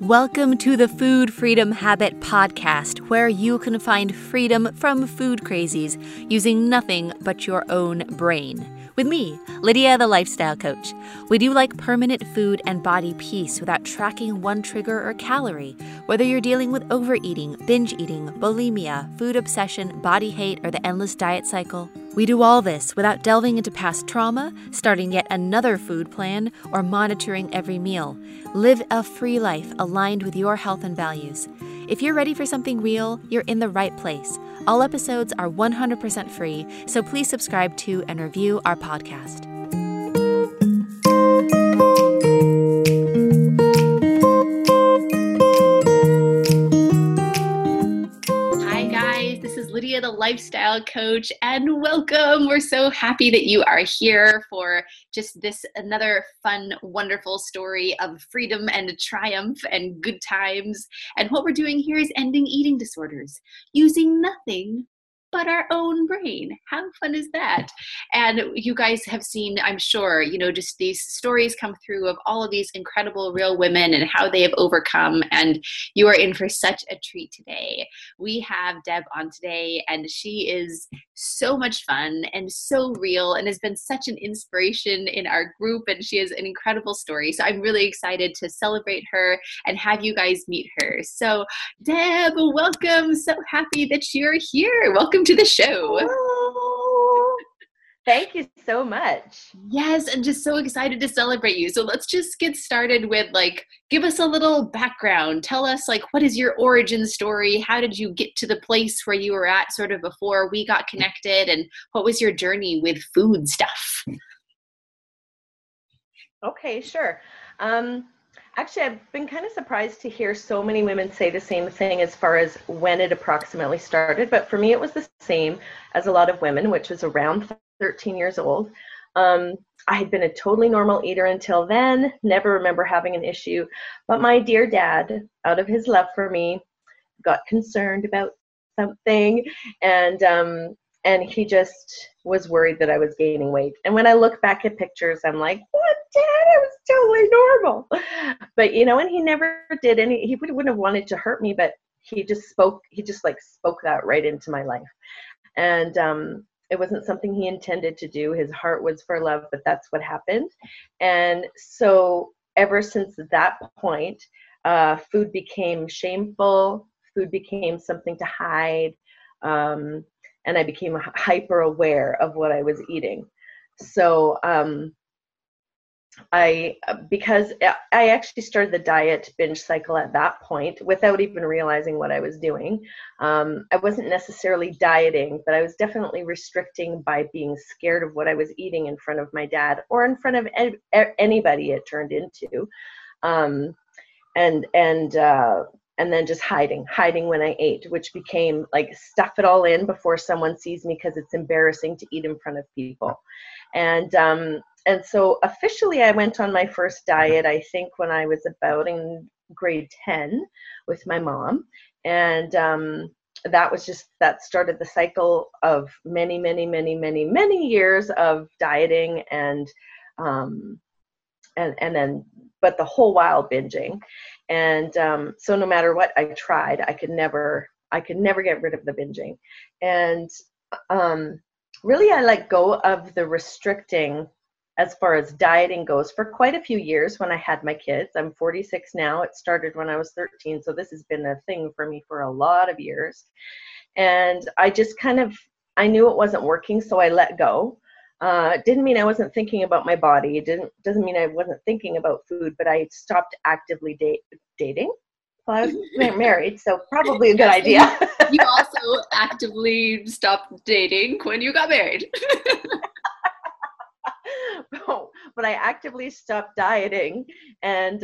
Welcome to the Food Freedom Habit Podcast, where you can find freedom from food crazies using nothing but your own brain. With me, Lydia, the Lifestyle Coach. We do like permanent food and body peace without tracking one trigger or calorie. Whether you're dealing with overeating, binge eating, bulimia, food obsession, body hate, or the endless diet cycle, we do all this without delving into past trauma, starting yet another food plan, or monitoring every meal. Live a free life aligned with your health and values. If you're ready for something real, you're in the right place. All episodes are 100% free, so please subscribe to and review our podcast. Hi guys, this is Lydia, the Lifestyle Coach, and welcome. We're so happy that you are here for just this another fun, wonderful story of freedom and triumph and good times. And what we're doing here is ending eating disorders using nothing but our own brain. How fun is that? And you guys have seen, I'm sure, just these stories come through of all of these incredible real women and how they have overcome. And you are in for such a treat today. We have Deb on today, and she is so much fun and so real and has been such an inspiration in our group. And she has an incredible story. So I'm really excited to celebrate her and have you guys meet her. So Deb, welcome. So happy that you're here. Welcome to the show. Hello. Thank you so much. Yes, and just so excited to celebrate you. So let's just get started with give us a little background. Tell us what is your origin story? How did you get to the place where you were at sort of before we got connected, and what was your journey with food stuff? Okay, sure. Actually, I've been kind of surprised to hear so many women say the same thing as far as when it approximately started. But for me, it was the same as a lot of women, which was around 13 years old. I had been a totally normal eater until then, never remember having an issue. But my dear dad, out of his love for me, got concerned about something, and he just was worried that I was gaining weight. And when I look back at pictures, I'm like, what, Dad? I was totally normal. But, and he never did he wouldn't have wanted to hurt me, but he just spoke that right into my life. And it wasn't something he intended to do. His heart was for love, but that's what happened. And so ever since that point, food became shameful. Food became something to hide. And I became hyper aware of what I was eating. So because I actually started the diet binge cycle at that point without even realizing what I was doing. I wasn't necessarily dieting, but I was definitely restricting by being scared of what I was eating in front of my dad or in front of anybody it turned into. And then just hiding when I ate, which became stuff it all in before someone sees me because it's embarrassing to eat in front of people. And so officially I went on my first diet, I think when I was about in grade 10 with my mom. And that started the cycle of many, many, many, many, many years of dieting and then, but the whole while binging. And so no matter what I tried, I could never get rid of the binging. And really I let go of the restricting as far as dieting goes for quite a few years when I had my kids. I'm 46 now. It started when I was 13. So this has been a thing for me for a lot of years. And I just I knew it wasn't working, so I let go. It didn't mean I wasn't thinking about my body. It doesn't mean I wasn't thinking about food, but I stopped actively dating. Well, I was married, so probably a good idea. You also actively stopped dating when you got married. But I actively stopped dieting, and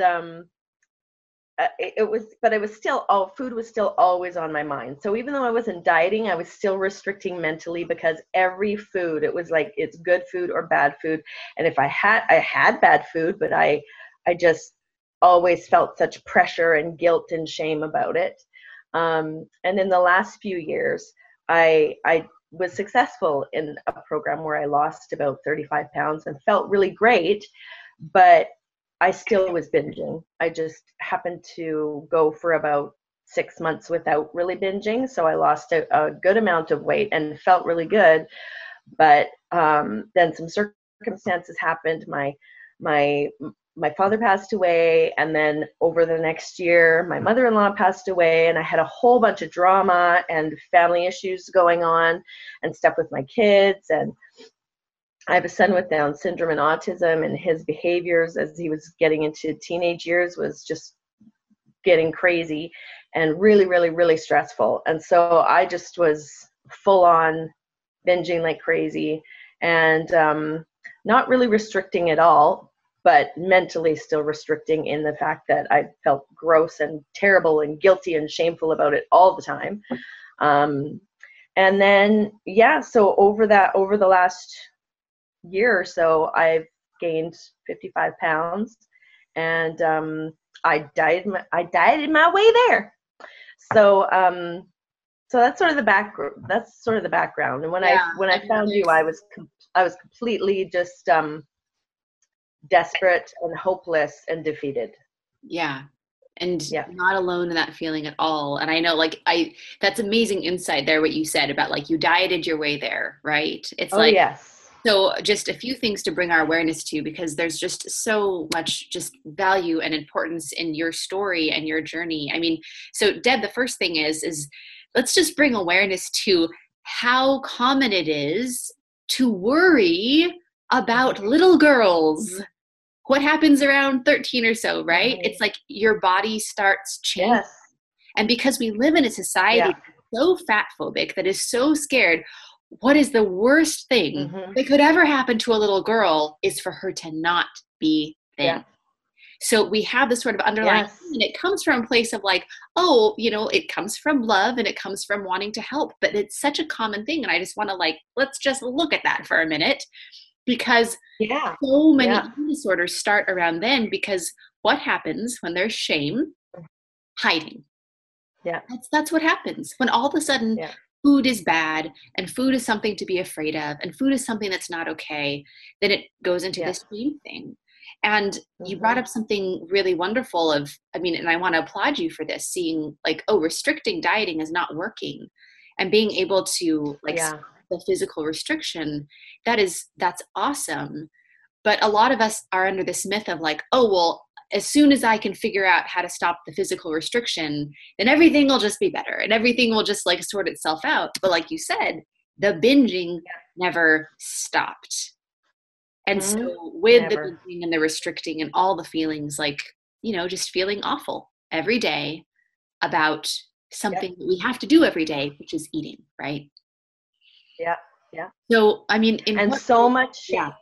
food was still always on my mind. So even though I wasn't dieting, I was still restricting mentally because every food, it was it's good food or bad food. And if I had bad food, but I just always felt such pressure and guilt and shame about it. And in the last few years, I was successful in a program where I lost about 35 pounds and felt really great. But I still was binging. I just happened to go for about 6 months without really binging. So I lost a good amount of weight and felt really good. But then some circumstances happened. My my father passed away, and then over the next year my mother-in-law passed away, and I had a whole bunch of drama and family issues going on and stuff with my kids. And I have a son with Down syndrome and autism, and his behaviors as he was getting into teenage years was just getting crazy and really, really, really stressful. And so I just was full on binging like crazy, and not really restricting at all, but mentally still restricting in the fact that I felt gross and terrible and guilty and shameful about it all the time. And then, yeah, so over the last year or so, I've gained 55 pounds, and I dieted my way there. So so that's sort of the background. And when I found you, I was completely just desperate and hopeless and defeated. Yeah. And not alone in that feeling at all. And I know, like, that's amazing insight there, what you said about, like, you dieted your way there, right? It's Yes. So just a few things to bring our awareness to, because there's just so much just value and importance in your story and your journey. I mean, so Deb, the first thing is let's just bring awareness to how common it is to worry about little girls. What happens around 13 or so, right? It's like your body starts changing. Yes. And because we live in a society so fat phobic, that is so scared, what is the worst thing that could ever happen to a little girl is for her to not be thin. Yeah. So we have this sort of underlying, and it comes from a place of like, oh, you know, it comes from love and it comes from wanting to help, but it's such a common thing. And I just want to, like, let's just look at that for a minute, because so many eating disorders start around then, because what happens when there's shame? Hiding. Yeah. That's what happens when all of a sudden food is bad and food is something to be afraid of and food is something that's not okay, then it goes into this shame thing. And you brought up something really wonderful and I want to applaud you for this, seeing like, oh, restricting dieting is not working, and being able to the physical restriction, that's awesome. But a lot of us are under this myth of like, oh, well, as soon as I can figure out how to stop the physical restriction, then everything will just be better and everything will just like sort itself out. But like you said, the binging never stopped. And so with the binging and the restricting and all the feelings, like, you know, just feeling awful every day about something that we have to do every day, which is eating, right? Yeah. Yeah. So, I mean, so much shame. Yeah.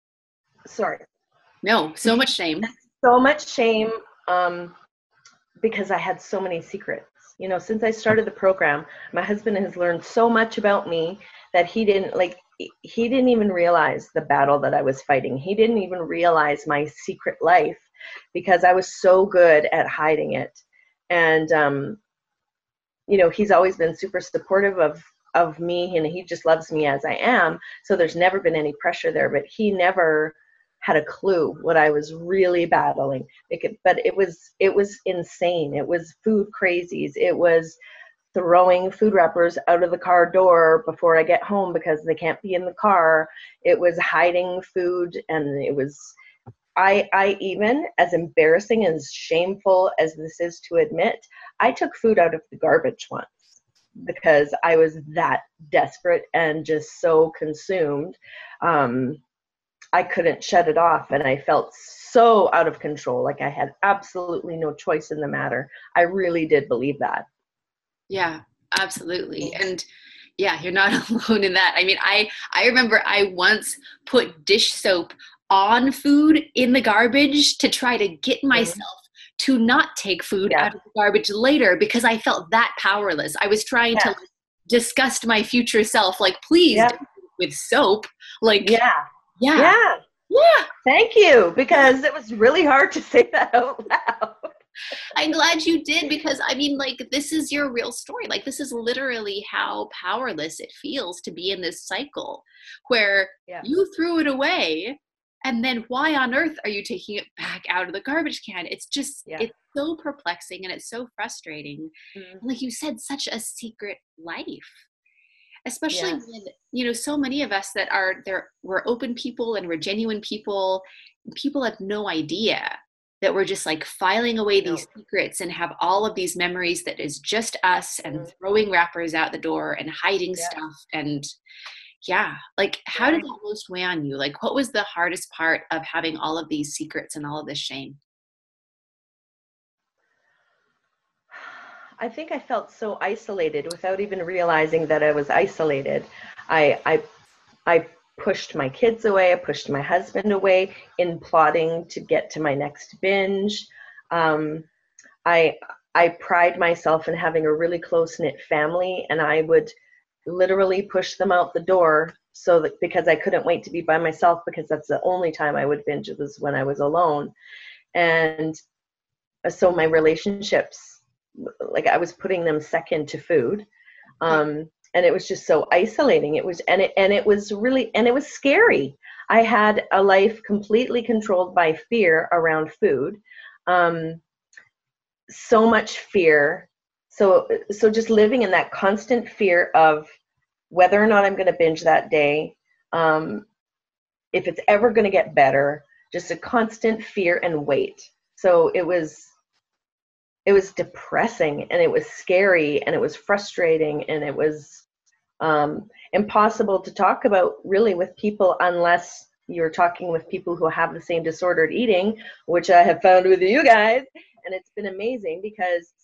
Sorry. No, so much shame. So much shame, because I had so many secrets. You know, since I started the program, my husband has learned so much about me that he didn't even realize the battle that I was fighting. He didn't even realize my secret life, because I was so good at hiding it. And, you know, he's always been super supportive of me, and he just loves me as I am. So there's never been any pressure there, but he never had a clue what I was really battling. But it was insane. It was food crazies. It was throwing food wrappers out of the car door before I get home because they can't be in the car. It was hiding food, and it was, I even, as embarrassing and as shameful as this is to admit, I took food out of the garbage once because I was that desperate and just so consumed. I couldn't shut it off, and I felt so out of control, like I had absolutely no choice in the matter. I really did believe that. Yeah, absolutely. And yeah, you're not alone in that. I mean, I remember I once put dish soap on food in the garbage to try to get myself to not take food out of the garbage later, because I felt that powerless. I was trying to disgust my future self, like, please don't do it with soap. Like, Yeah. Thank you, because it was really hard to say that out loud. I'm glad you did, because I mean, like, this is your real story. Like, this is literally how powerless it feels to be in this cycle where you threw it away And then why on earth are you taking it back out of the garbage can? It's just, it's so perplexing and it's so frustrating. Mm-hmm. Like you said, such a secret life, especially when, you know, so many of us that are there, we're open people and we're genuine people. People have no idea that we're just like filing away these secrets and have all of these memories that is just us and throwing wrappers out the door and hiding stuff. And like, how did that most weigh on you? Like, what was the hardest part of having all of these secrets and all of this shame? I think I felt so isolated without even realizing that I was isolated. I pushed my kids away. I pushed my husband away in plotting to get to my next binge. I pride myself in having a really close-knit family, and I would literally push them out the door so that, because I couldn't wait to be by myself, because that's the only time I would binge was when I was alone. And so my relationships, like, I was putting them second to food. And it was just so isolating. It was, and it was really, and it was scary. I had a life completely controlled by fear around food. So much fear. So just living in that constant fear of whether or not I'm going to binge that day, if it's ever going to get better, just a constant fear and weight. So it was depressing, and it was scary, and it was frustrating, and it was impossible to talk about really with people unless you're talking with people who have the same disordered eating, which I have found with you guys. And it's been amazing because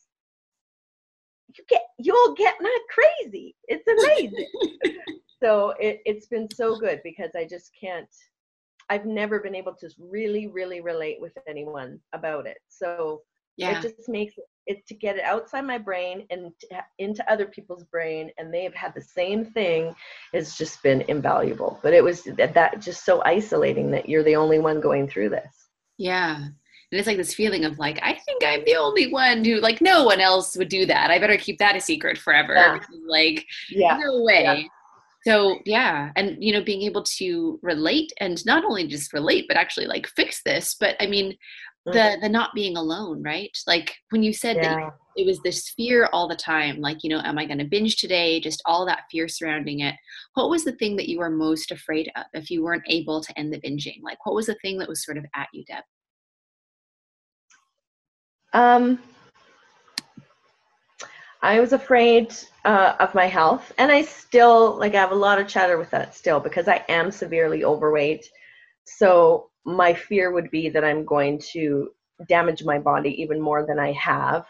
you'll get not crazy. It's amazing. So it's been so good because I've never been able to really, really relate with anyone about it. So it just makes it to get it outside my brain and into other people's brain, and they have had the same thing, has just been invaluable. But it was that just so isolating that you're the only one going through this. Yeah. And it's like this feeling of like, I think I'm the only one who, like, no one else would do that. I better keep that a secret forever. Because, like, no way. So, and, you know, being able to relate, and not only just relate, but actually like fix this. But I mean, the not being alone, right? Like when you said that it was this fear all the time, like, you know, am I going to binge today? Just all that fear surrounding it. What was the thing that you were most afraid of if you weren't able to end the binging? Like, what was the thing that was sort of at you, Deb? I was afraid of my health, and I still, like, I have a lot of chatter with that still because I am severely overweight. So my fear would be that I'm going to damage my body even more than I have.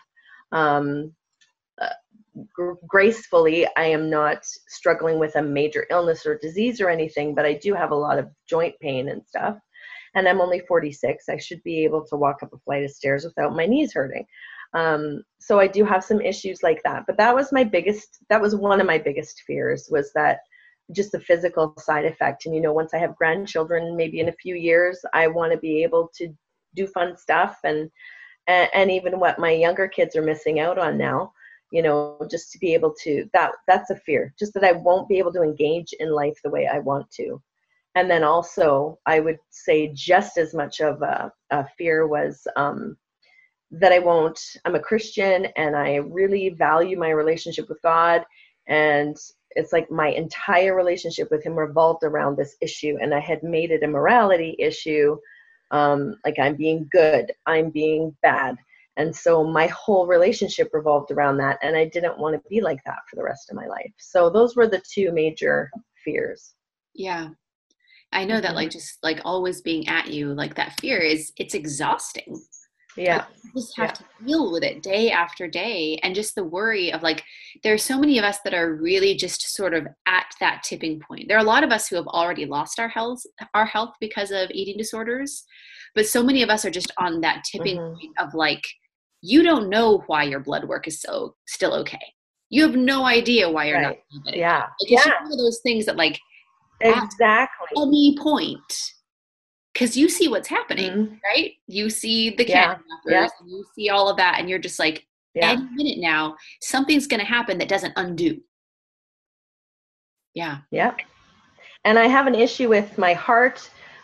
Gracefully, I am not struggling with a major illness or disease or anything, but I do have a lot of joint pain and stuff. And I'm only 46. I should be able to walk up a flight of stairs without my knees hurting. So I do have some issues like that. But that was one of my biggest fears, was that just the physical side effect. And, you know, once I have grandchildren, maybe in a few years, I want to be able to do fun stuff, and even what my younger kids are missing out on now, you know, just to be able to, that's a fear, just that I won't be able to engage in life the way I want to. And then also, I would say just as much of a fear was that I'm a Christian, and I really value my relationship with God. And it's like my entire relationship with him revolved around this issue. And I had made it a morality issue. Like, I'm being good, I'm being bad. And so my whole relationship revolved around that. And I didn't want to be like that for the rest of my life. So those were the two major fears. Yeah. I know that, like, just like always being at you, like that fear it's exhausting. Yeah. You just have to deal with it day after day. And just the worry of, like, there's so many of us that are really just sort of at that tipping point. There are a lot of us who have already lost our health because of eating disorders. But so many of us are just on that tipping point of, like, you don't know why your blood work is still okay. You have no idea why you're not diabetic. Yeah. Like, it's just one of those things that, like, exactly, at any point, because you see what's happening, right? You see the candy wrappers, and you see all of that, and you're just like, any minute now, something's going to happen that doesn't undo. Yeah. Yeah. And I have an issue with my heart,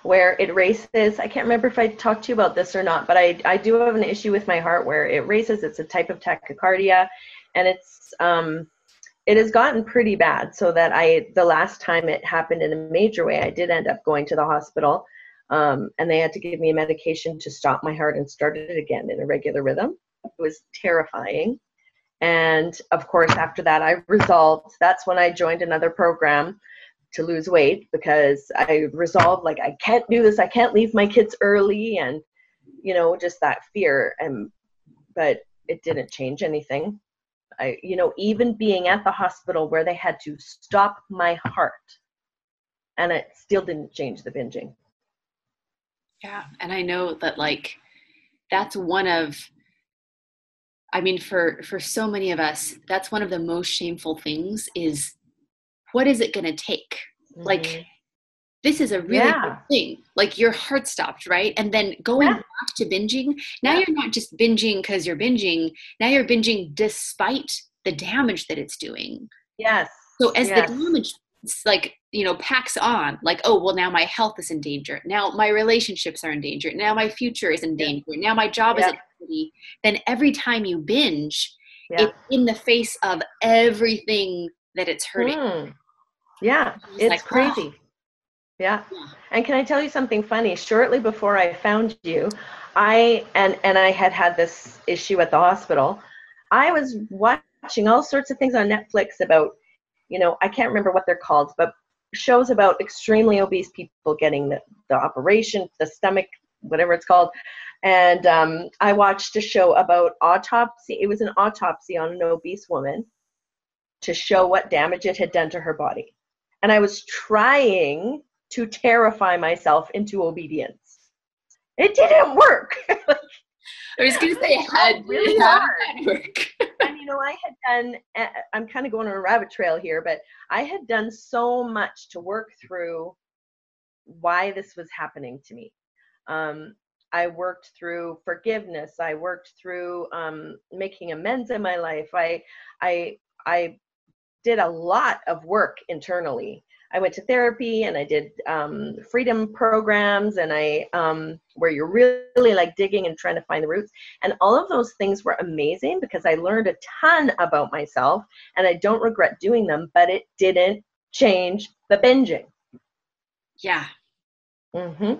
where it races. I can't remember if I talked to you about this or not, but I do have an issue with my heart where it races. It's a type of tachycardia, and it has gotten pretty bad, so that the last time it happened in a major way, I did end up going to the hospital, and they had to give me a medication to stop my heart and start it again in a regular rhythm. It was terrifying. And of course, after that, I resolved. That's when I joined another program to lose weight, because I resolved, like, I can't do this. I can't leave my kids early, and, just that fear. But it didn't change anything. Even being at the hospital where they had to stop my heart, and it still didn't change the binging. Yeah. And I know that, like, that's one of, for so many of us, that's one of the most shameful things is, what is it going to take? Mm-hmm. Like, this is a really big thing. Like, your heart stopped, right? And then going back to binging, now you're not just binging because you're binging. Now you're binging despite the damage that it's doing. Yes. So as the damage, packs on, like, oh, well, now my health is in danger. Now my relationships are in danger. Now my future is in danger. Now my job is in jeopardy. Then every time you binge, it's in the face of everything that it's hurting. Yeah, it's crazy. Oh. Yeah. And can I tell you something funny? Shortly before I found you, I had this issue at the hospital. I was watching all sorts of things on Netflix about, I can't remember what they're called, but shows about extremely obese people getting the operation, the stomach, whatever it's called. And I watched a show about autopsy. It was an autopsy on an obese woman to show what damage it had done to her body. And I was trying to terrify myself into obedience. It didn't work. I was going to say it had really hard work. And I had done, I'm kind of going on a rabbit trail here, but I had done so much to work through why this was happening to me. I worked through forgiveness. I worked through making amends in my life. I did a lot of work internally. I went to therapy, and I did freedom programs, and where you're really like digging and trying to find the roots. And all of those things were amazing because I learned a ton about myself, and I don't regret doing them, but it didn't change the binging. Yeah. Mm-hmm.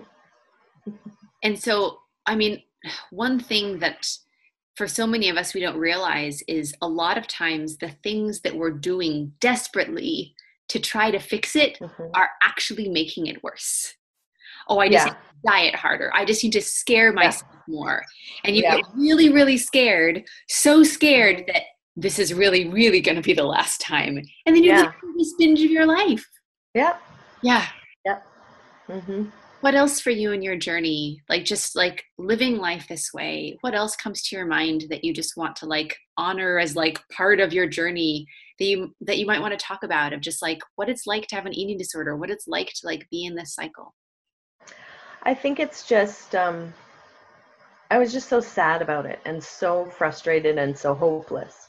And so, one thing that for so many of us we don't realize is a lot of times the things that we're doing desperately to try to fix it are actually making it worse. Oh, I just need to diet harder. I just need to scare myself more. And you get really, really scared, so scared that this is really, really going to be the last time. And then you get this binge of your life. Yeah. Yeah. Yep. Mm-hmm. What else for you in your journey? Like, just like living life this way, what else comes to your mind that you just want to like honor as like part of your journey that you might want to talk about, of just like what it's like to have an eating disorder, what it's like to like be in this cycle? I think it's just, I was just so sad about it and so frustrated and so hopeless.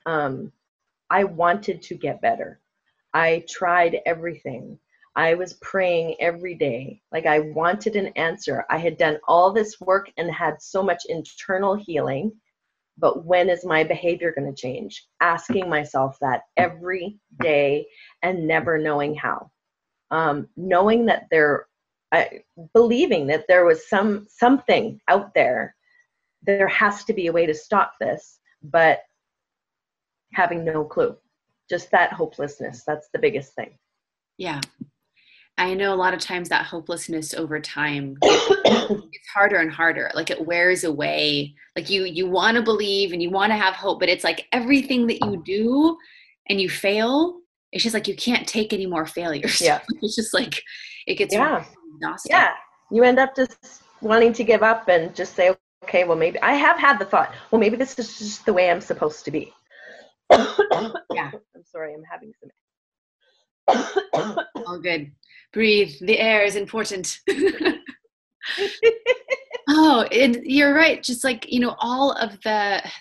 I wanted to get better. I tried everything. I was praying every day. Like, I wanted an answer. I had done all this work and had so much internal healing, but when is my behavior going to change? Asking myself that every day and never knowing how. Knowing that believing that there was something out there, there has to be a way to stop this, but having no clue. Just that hopelessness. That's the biggest thing. Yeah. I know a lot of times that hopelessness over time it's harder and harder. Like, it wears away. Like, you want to believe and you want to have hope, but it's like everything that you do and you fail, it's just like you can't take any more failures. Yeah. It's just like it gets really exhausting. Yeah. You end up just wanting to give up and just say, okay, well, maybe I have had the thought, well, maybe this is just the way I'm supposed to be. Yeah. I'm sorry, I'm having some. All good. Breathe. The air is important. Oh, and you're right. Just like, all of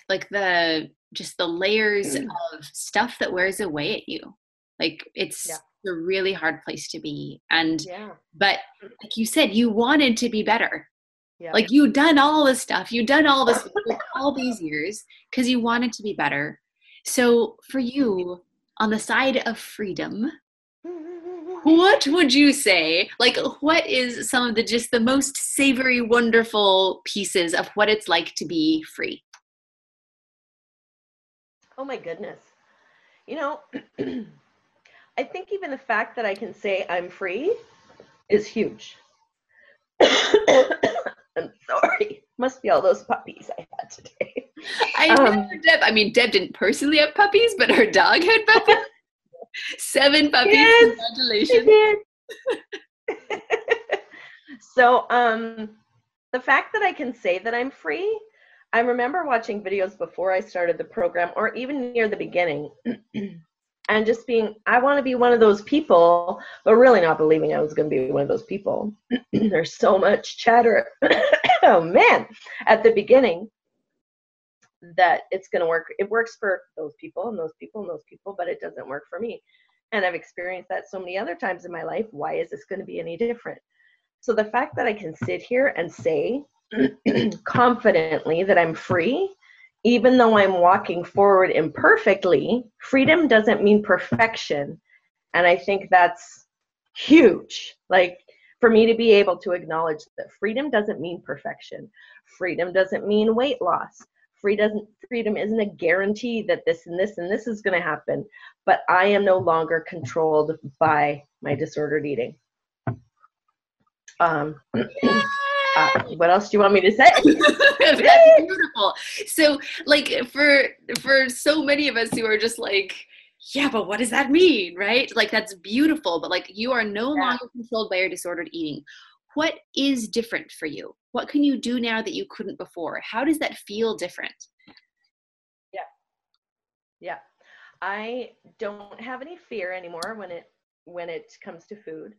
just the layers of stuff that wears away at you. Like, it's a really hard place to be. And, Yeah. but like you said, you wanted to be better. Yeah. Like you'd done all this stuff, you'd done all this for all these years because you wanted to be better. So for you, on the side of freedom, what would you say? Like, what is some of the just the most savory, wonderful pieces of what it's like to be free? Oh my goodness. You know, I think even the fact that I can say I'm free is huge. I'm sorry. Must be all those puppies I had today. I know Deb. I mean, Deb didn't personally have puppies, but her dog had puppies. 7 puppies. Yes, congratulations. So, the fact that I can say that I'm free, I remember watching videos before I started the program, or even near the beginning, and just being, I want to be one of those people, but really not believing I was going to be one of those people. There's so much chatter, oh man, at the beginning, that it's going to work. It works for those people and those people and those people, but it doesn't work for me. And I've experienced that so many other times in my life. Why is this going to be any different? So the fact that I can sit here and say confidently that I'm free, even though I'm walking forward imperfectly, freedom doesn't mean perfection. And I think that's huge. Like, for me to be able to acknowledge that freedom doesn't mean perfection. Freedom doesn't mean weight loss. Freedom isn't a guarantee that this and this and this is going to happen, but I am no longer controlled by my disordered eating. What else do you want me to say? That's beautiful. So, like, for so many of us who are just like, yeah, but what does that mean, right? Like, that's beautiful, but like, you are no longer controlled by your disordered eating. What is different for you? What can you do now that you couldn't before? How does that feel different? Yeah. I don't have any fear anymore when it comes to food.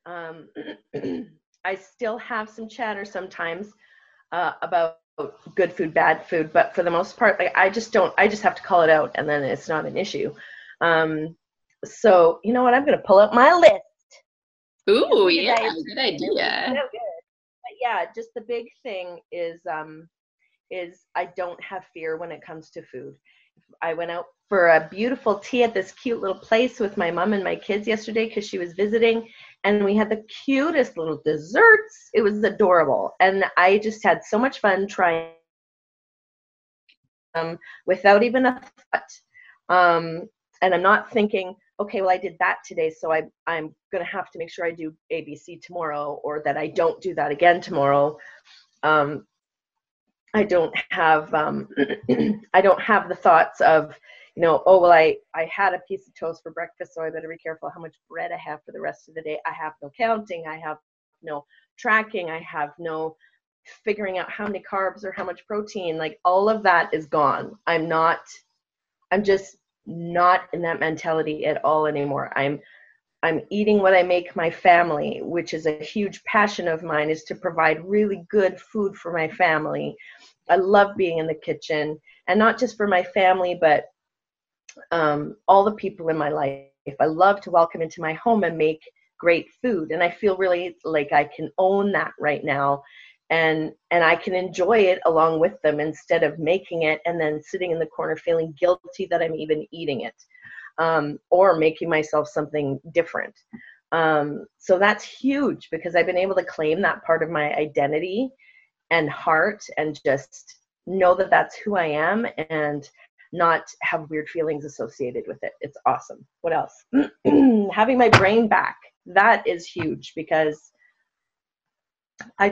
I still have some chatter sometimes about good food, bad food, but for the most part, like I just have to call it out, and then it's not an issue. So you know what? I'm going to pull up my list. Ooh, yeah, good idea. So good. But yeah, just the big thing is I don't have fear when it comes to food. I went out for a beautiful tea at this cute little place with my mom and my kids yesterday because she was visiting, and we had the cutest little desserts. It was adorable, and I just had so much fun trying without even a thought. And I'm not thinking, okay, well, I did that today, so I'm going to have to make sure I do ABC tomorrow, or that I don't do that again tomorrow. I don't have I don't have the thoughts of, you know, oh, well, I had a piece of toast for breakfast, so I better be careful how much bread I have for the rest of the day. I have no counting. I have no tracking. I have no figuring out how many carbs or how much protein. Like, all of that is gone. I'm just not in that mentality at all anymore. I'm eating what I make my family, which is a huge passion of mine, is to provide really good food for my family. I love being in the kitchen, and not just for my family, but all the people in my life. I love to welcome into my home and make great food. And I feel really like I can own that right now. And I can enjoy it along with them, instead of making it and then sitting in the corner feeling guilty that I'm even eating it. Or making myself something different. So that's huge, because I've been able to claim that part of my identity and heart, and just know that that's who I am, and not have weird feelings associated with it. It's awesome. What else? Having my brain back. That is huge, because I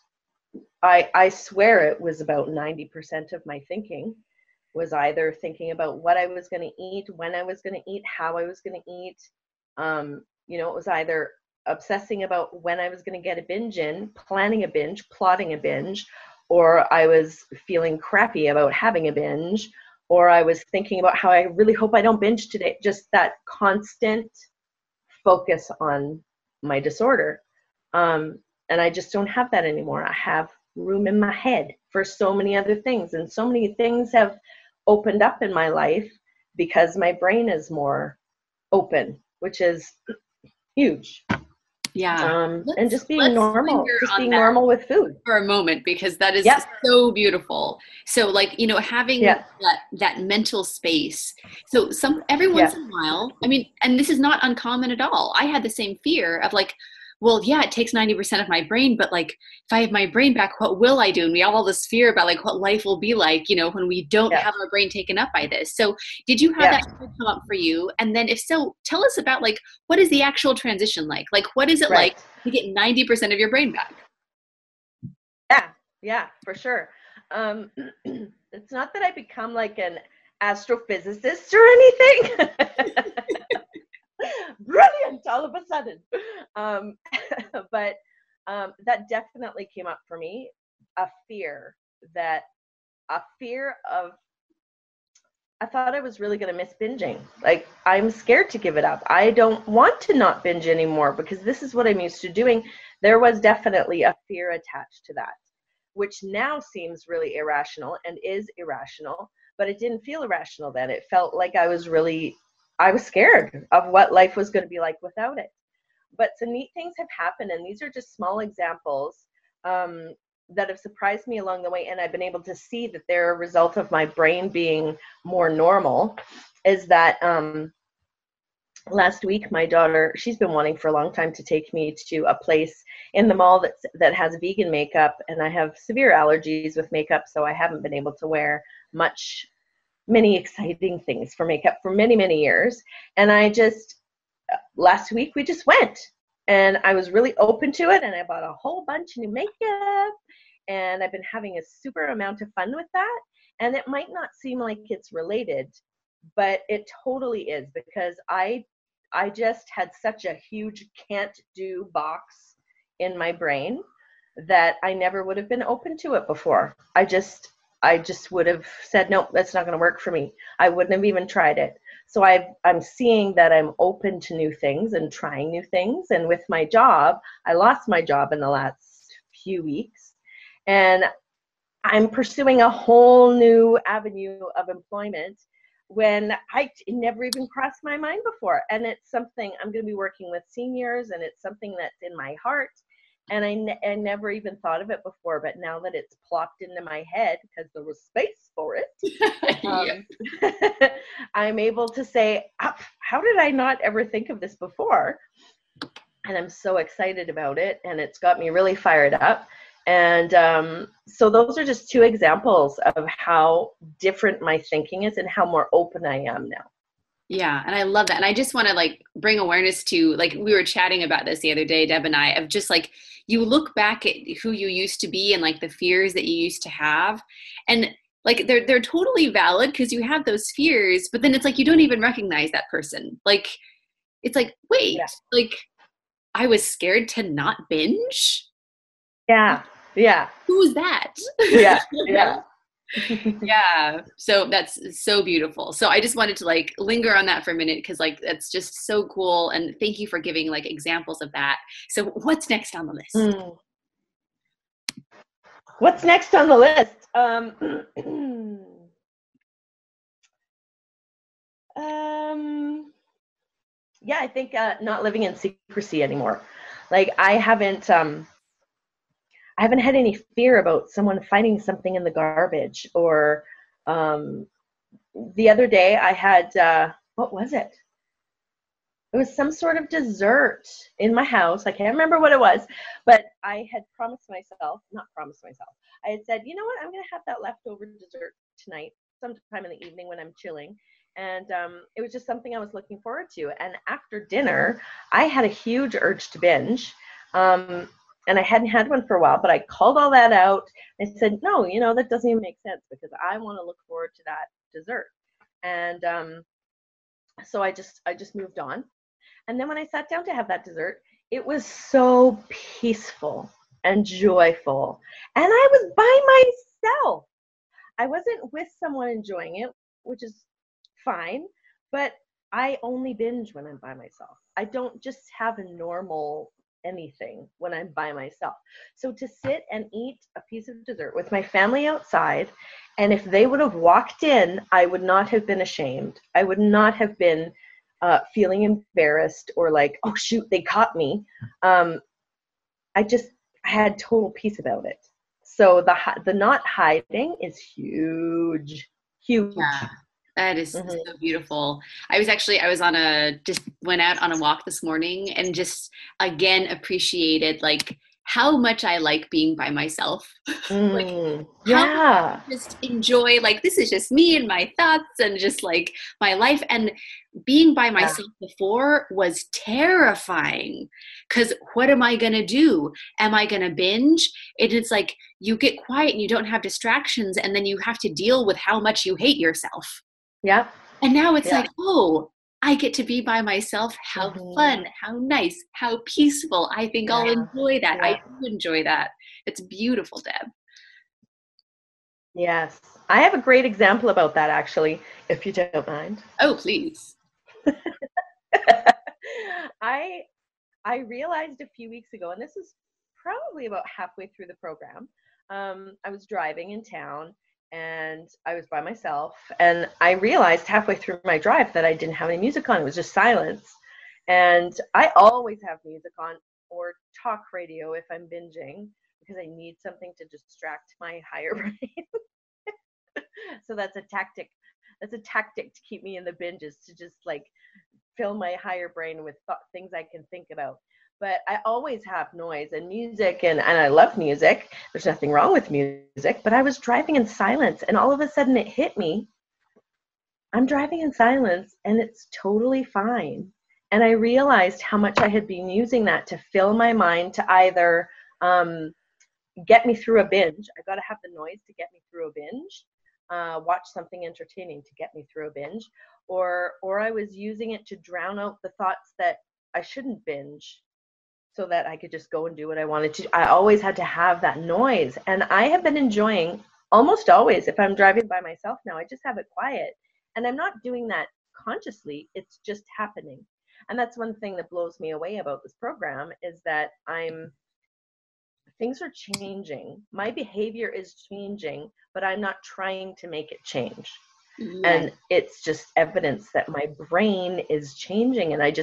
swear it was about 90% of my thinking was either thinking about what I was going to eat, when I was going to eat, how I was going to eat. You know, it was either obsessing about when I was going to get a binge in, planning a binge, plotting a binge, or I was feeling crappy about having a binge, or I was thinking about how I really hope I don't binge today. Just that constant focus on my disorder. And I just don't have that anymore. I have room in my head for so many other things, and so many things have opened up in my life because my brain is more open, which is huge. Yeah. And just being Let's normal, linger just on being that normal with food. for a moment, because that is Yep. so beautiful. So like, you know, having Yeah. that mental space. So every once Yeah. in a while, I mean, and this is not uncommon at all. I had the same fear of like, well, yeah, it takes 90% of my brain, but like if I have my brain back, what will I do? And we have all this fear about like what life will be like, you know, when we don't Yeah. have our brain taken up by this. So did you have Yeah. that come up for you? And then if so, tell us about like, what is the actual transition like? Like, what is it like Right. to get 90% of your brain back? Yeah. Yeah, for sure. It's not that I become like an astrophysicist or anything. Brilliant all of a sudden. Um, but that definitely came up for me, a fear of, I thought I was really going to miss binging. Like, I'm scared to give it up. I don't want to not binge anymore because this is what I'm used to doing. There was definitely a fear attached to that, which now seems really irrational and is irrational, but it didn't feel irrational then. It felt like I was scared of what life was going to be like without it. But some neat things have happened, and these are just small examples that have surprised me along the way, and I've been able to see that they're a result of my brain being more normal. Is that last week my daughter, she's been wanting for a long time to take me to a place in the mall that has vegan makeup, and I have severe allergies with makeup, so I haven't been able to wear many exciting things for makeup for many years. And last week we just went, and I was really open to it, and I bought a whole bunch of new makeup, and I've been having a super amount of fun with that. And it might not seem like it's related, but it totally is, because I just had such a huge can't do box in my brain that I never would have been open to it before. I just would have said, no, that's not going to work for me. I wouldn't have even tried it. So I'm seeing that I'm open to new things and trying new things. And with my job, I lost my job in the last few weeks, and I'm pursuing a whole new avenue of employment when it never even crossed my mind before. And it's something I'm going to be working with seniors, and it's something that's in my heart. And I never even thought of it before, but now that it's plopped into my head because there was space for it, I'm able to say, how did I not ever think of this before? And I'm so excited about it, and it's got me really fired up. And so those are just two examples of how different my thinking is and how more open I am now. Yeah. And I love that. And I just want to like bring awareness to, like, we were chatting about this the other day, Deb and I, of just like, you look back at who you used to be and like the fears that you used to have. And like, they're totally valid because you have those fears, but then it's like, you don't even recognize that person. Like, it's like, wait, like I was scared to not binge. Yeah. Yeah. Who was that? Yeah. Yeah. Yeah. So that's so beautiful. So I just wanted to like linger on that for a minute, because like that's just so cool. And thank you for giving like examples of that. So what's next on the list? What's next on the list? Yeah, I think not living in secrecy anymore. Like I haven't had any fear about someone finding something in the garbage. Or the other day I had, what was it? It was some sort of dessert in my house. I can't remember what it was, but I had I had said, you know what, I'm going to have that leftover dessert tonight, sometime in the evening when I'm chilling. And it was just something I was looking forward to. And after dinner, I had a huge urge to binge. And I hadn't had one for a while, but I called all that out. I said, no, that doesn't even make sense, because I want to look forward to that dessert. And so I just moved on. And then when I sat down to have that dessert, it was so peaceful and joyful. And I was by myself. I wasn't with someone enjoying it, which is fine, but I only binge when I'm by myself. I don't just have a normal anything when I'm by myself. So to sit and eat a piece of dessert with my family outside, and if they would have walked in, I would not have been ashamed. I would not have been feeling embarrassed or like, oh shoot, they caught me. I had total peace about it. So the not hiding is huge, huge. Yeah. That is Mm-hmm. so beautiful. I was just went out on a walk this morning and just again appreciated like how much I like being by myself. Like how Yeah. I just enjoy, like, this is just me and my thoughts and just like my life. And being by myself before was terrifying because what am I going to do? Am I going to binge? It's like you get quiet and you don't have distractions, and then you have to deal with how much you hate yourself. Yeah. And now it's like, oh, I get to be by myself. How Mm-hmm. fun, how nice, how peaceful. I think I'll enjoy that. I do enjoy that. It's beautiful, Deb. Yes. I have a great example about that, actually, if you don't mind. Oh, please. I realized a few weeks ago, and this is probably about halfway through the program, I was driving in town and I was by myself, and I realized halfway through my drive that I didn't have any music on. It was just silence. And I always have music on or talk radio if I'm binging because I need something to distract my higher brain. So that's a tactic. That's a tactic to keep me in the binges, to just like fill my higher brain with things I can think about. But I always have noise and music, and I love music. There's nothing wrong with music, but I was driving in silence, and all of a sudden it hit me. I'm driving in silence, and it's totally fine. And I realized how much I had been using that to fill my mind to either get me through a binge. I got to have the noise to get me through a binge. Watch something entertaining to get me through a binge, or I was using it to drown out the thoughts that I shouldn't binge so that I could just go and do what I wanted to. I always had to have that noise, and I have been enjoying almost always, if I'm driving by myself now, I just have it quiet, and I'm not doing that consciously. It's just happening. And that's one thing that blows me away about this program is that things are changing. My behavior is changing, but I'm not trying to make it change. Yeah. And it's just evidence that my brain is changing, and I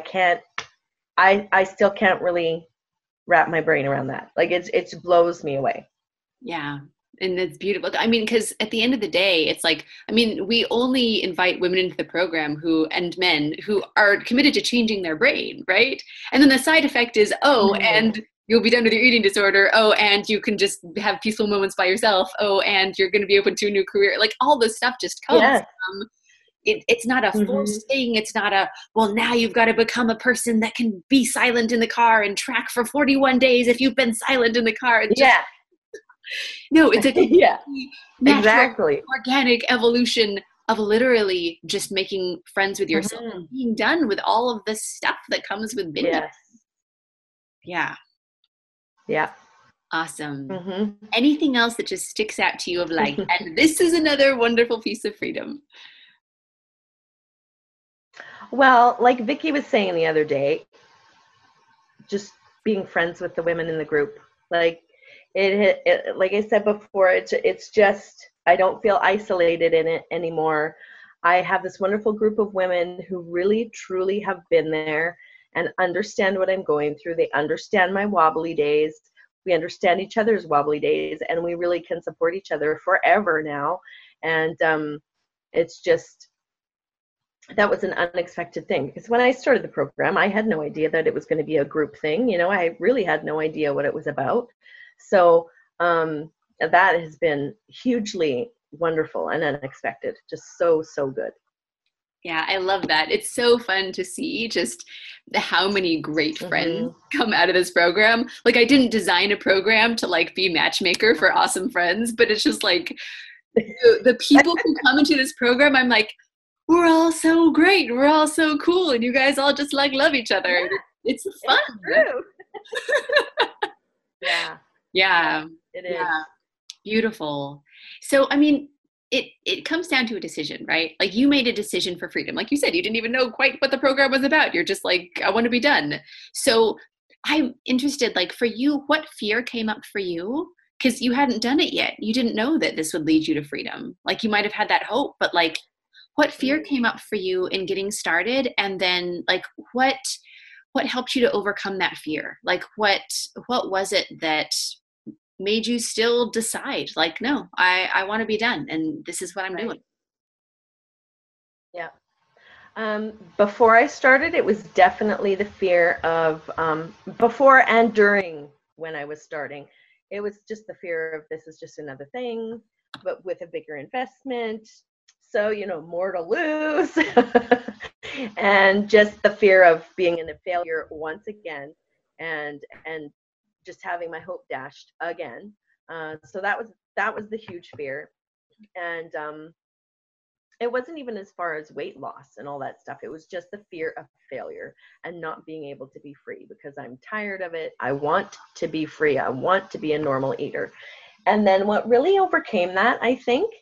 still can't really wrap my brain around that. Like it blows me away. Yeah. And it's beautiful. I mean, because at the end of the day, it's like, I mean, we only invite women into the program and men who are committed to changing their brain, right? And then the side effect is, and you'll be done with your eating disorder. Oh, and you can just have peaceful moments by yourself. Oh, and you're going to be open to a new career. Like all this stuff just comes from, it's not a forced thing. It's not well, now you've got to become a person that can be silent in the car and track for 41 days if you've been silent in the car. No, it's a natural, exactly organic evolution of literally just making friends with yourself and being done with all of the stuff that comes with binging. Yeah. Awesome. Anything else that just sticks out to you of like, and this is another wonderful piece of freedom? Well, like Vicky was saying the other day, just being friends with the women in the group, like it like I said before, it's just, I don't feel isolated in it anymore. I have this wonderful group of women who really truly have been there and understand what I'm going through. They understand my wobbly days. We understand each other's wobbly days, and we really can support each other forever now. And it's just, that was an unexpected thing, because when I started the program, I had no idea that it was going to be a group thing. You know, I really had no idea what it was about. So that has been hugely wonderful and unexpected. Just so good. Yeah, I love that. It's so fun to see just how many great friends come out of this program. Like, I didn't design a program to like be matchmaker for awesome friends, but it's just like the people who come into this program, I'm like, we're all so great. We're all so cool. And you guys all just like love each other. Yeah, it's fun. It's true. Yeah. It is. Yeah. Beautiful. So, I mean, it comes down to a decision, right? Like, you made a decision for freedom. Like you said, you didn't even know quite what the program was about. You're just like, I want to be done. So I'm interested, like, for you, what fear came up for you? Because you hadn't done it yet. You didn't know that this would lead you to freedom. Like, you might have had that hope, but like, what fear came up for you in getting started? And then like, what helped you to overcome that fear? Like, what was it that made you still decide, like, no, I want to be done, and this is what I'm doing? Yeah. Before I started, it was definitely the fear of, before and during when I was starting, it was just the fear of, this is just another thing, but with a bigger investment. So, more to lose. And just the fear of being in a failure once again, and just having my hope dashed again. So that was the huge fear. And it wasn't even as far as weight loss and all that stuff. It was just the fear of failure and not being able to be free, because I'm tired of it. I want to be free. I want to be a normal eater. And then what really overcame that, I think,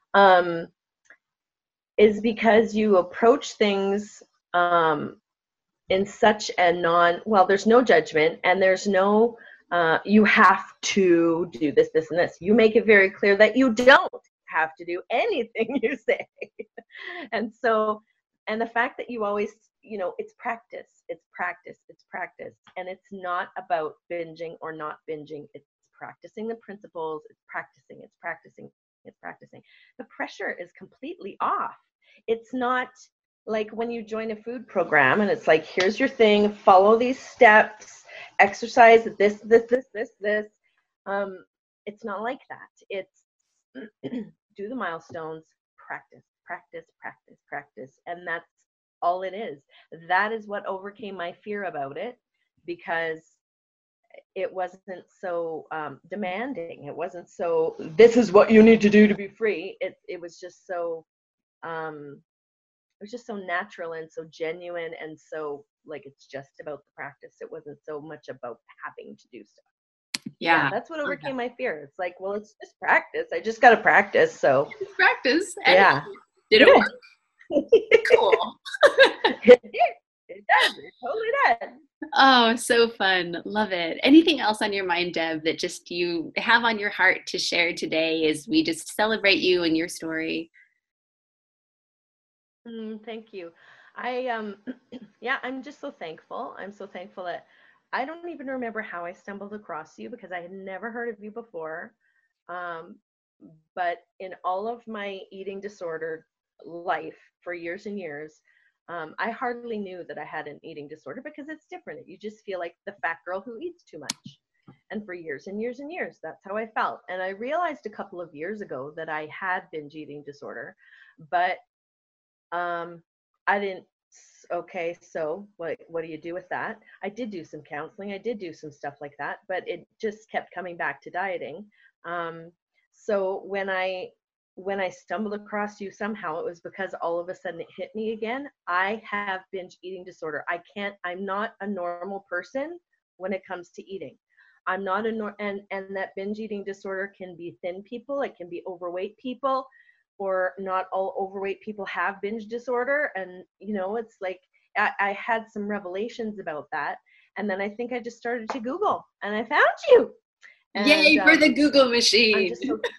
is because you approach things in such a there's no judgment, and there's no, you have to do this, this, and this. You make it very clear that you don't have to do anything you say. And the fact that you always, it's practice, it's practice, it's practice. And it's not about binging or not binging. It's practicing the principles. It's practicing, it's practicing, it's practicing. The pressure is completely off. It's not like when you join a food program and it's like, here's your thing, follow these steps, exercise this. It's not like that. It's do the milestones, practice, practice, practice, practice. And that's all it is. That is what overcame my fear about it, because it wasn't so demanding. It wasn't so, this is what you need to do to be free. It was just so, it was just so natural and so genuine, and so like, it's just about the practice. It wasn't so much about having to do stuff. Yeah, that's what overcame my fear. It's like, well, it's just practice. I just got to practice. So practice. Yeah. Did it work? Cool. It does. It totally does. Oh, so fun. Love it. Anything else on your mind, Deb, that just you have on your heart to share today as we just celebrate you and your story? Thank you. I'm just so thankful. I'm so thankful that I don't even remember how I stumbled across you, because I had never heard of you before. But in all of my eating disorder life for years and years, I hardly knew that I had an eating disorder, because it's different. You just feel like the fat girl who eats too much. And for years and years and years, that's how I felt. And I realized a couple of years ago that I had binge eating disorder, but I didn't. Okay, so what do you do with that? I did do some counseling. I did do some stuff like that, but it just kept coming back to dieting. So when I stumbled across you, somehow it was because all of a sudden it hit me again. I have binge eating disorder. I'm not a normal person when it comes to eating. I'm not and that binge eating disorder can be thin people. It can be overweight people. Or not all overweight people have binge disorder. And, it's like, I had some revelations about that. And then I think I just started to Google, and I found you. And, yay for the Google machine.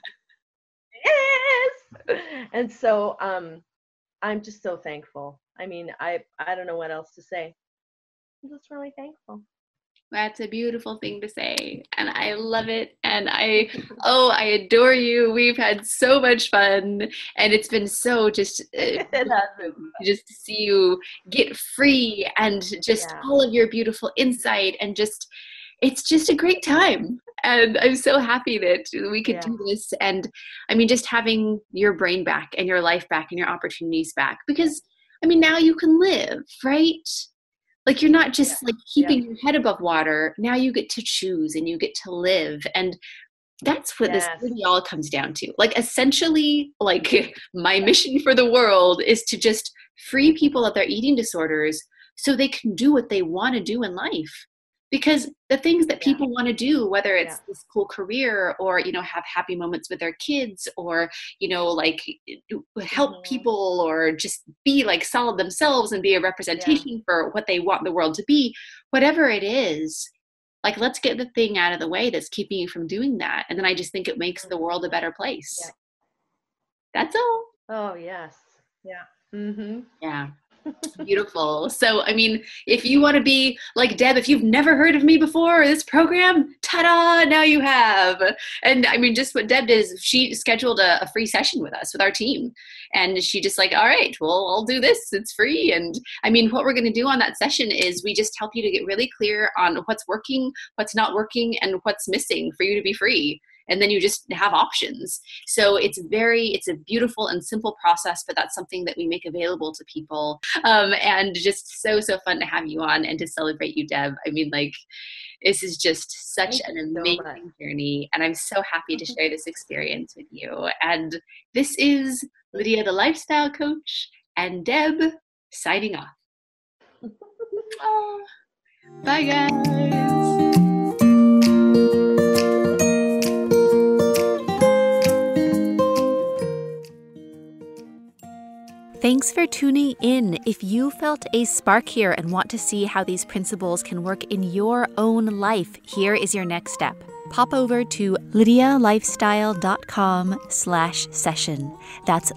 Yes. And so I'm just so thankful. I mean, I don't know what else to say. I'm just really thankful. That's a beautiful thing to say, and I love it. And I adore you. We've had so much fun, and it's been so just to see you get free, and just all of your beautiful insight, and it's just a great time. And I'm so happy that we could do this. And I mean, just having your brain back and your life back and your opportunities back, because I mean, now you can live, right? Like, you're not just like keeping your head above water. Now you get to choose and you get to live. And that's what this really all comes down to. Like, essentially, like, my mission for the world is to just free people of their eating disorders so they can do what they want to do in life. Because the things that people want to do, whether it's this cool career, or, have happy moments with their kids, or, like help people, or just be like solid themselves and be a representation for what they want the world to be, whatever it is, like, let's get the thing out of the way that's keeping you from doing that. And then I just think it makes the world a better place. That's all. Oh, yes. Yeah. Mm-hmm. Yeah. Beautiful. So, I mean, if you want to be like Deb, if you've never heard of me before or this program, ta-da, now you have. And I mean, just what Deb did is she scheduled a free session with us, with our team. And she just like, all right, well, I'll do this. It's free. And I mean, what we're going to do on that session is we just help you to get really clear on what's working, what's not working, and what's missing for you to be free. And then you just have options. So it's a beautiful and simple process, but that's something that we make available to people. And just so fun to have you on and to celebrate you, Deb. I mean, like, this is just such an amazing journey. And I'm so happy to share this experience with you. And this is Lydia, the lifestyle coach, and Deb signing off. Oh, bye, guys. Thanks for tuning in. If you felt a spark here and want to see how these principles can work in your own life, here is your next step. Pop over to lydialifestyle.com/session. That's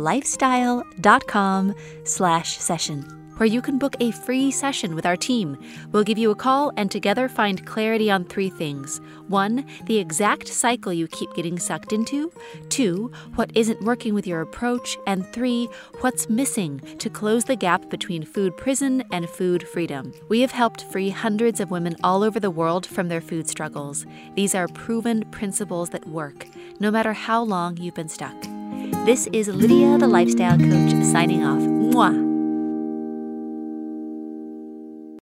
lydialifestyle.com/session, where you can book a free session with our team. We'll give you a call and together find clarity on 3 things. 1, the exact cycle you keep getting sucked into. 2, what isn't working with your approach. And 3, what's missing to close the gap between food prison and food freedom. We have helped free hundreds of women all over the world from their food struggles. These are proven principles that work, no matter how long you've been stuck. This is Lydia, the Lifestyle Coach, signing off.